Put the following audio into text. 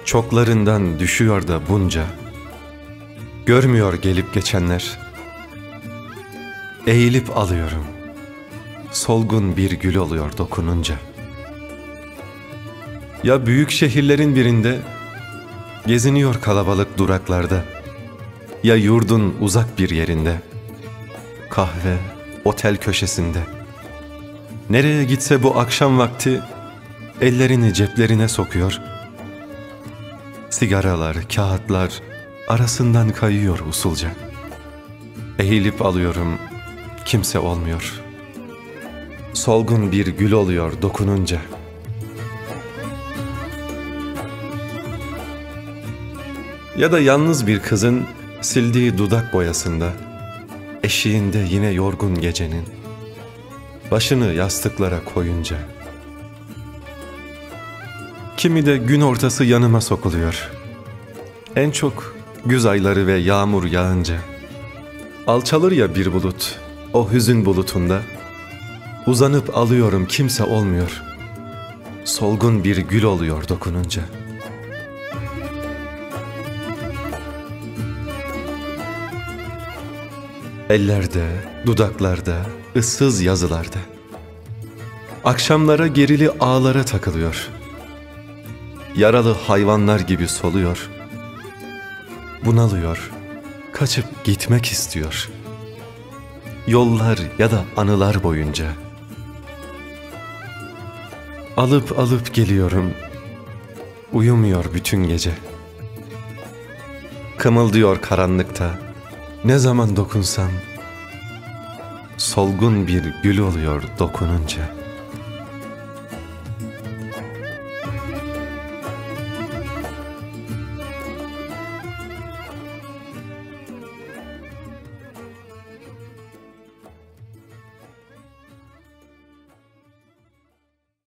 Çoklarından düşüyor da bunca, görmüyor gelip geçenler. Eğilip alıyorum, solgun bir gül oluyor dokununca. Ya büyük şehirlerin birinde, geziniyor kalabalık duraklarda, ya yurdun uzak bir yerinde, kahve, otel köşesinde. Nereye gitse bu akşam vakti, ellerini ceplerine sokuyor. Sigaralar, kağıtlar arasından kayıyor usulca. Eğilip alıyorum, kimse olmuyor. Solgun bir gül oluyor dokununca. Ya da yalnız bir kızın sildiği dudak boyasında, eşiğinde yine yorgun gecenin, başını yastıklara koyunca. Kimi de gün ortası yanıma sokuluyor. En çok güz ayları ve yağmur yağınca. Alçalır ya bir bulut, o hüzün bulutunda. Uzanıp alıyorum, kimse olmuyor. Solgun bir gül oluyor dokununca. Ellerde, dudaklarda, ıssız yazılarda. Akşamlara gerili ağlara takılıyor. Yaralı hayvanlar gibi soluyor. Bunalıyor, kaçıp gitmek istiyor. Yollar ya da anılar boyunca. Alıp alıp geliyorum, uyumuyor bütün gece. Kımıldıyor karanlıkta, ne zaman dokunsam, solgun bir gül oluyor dokununca.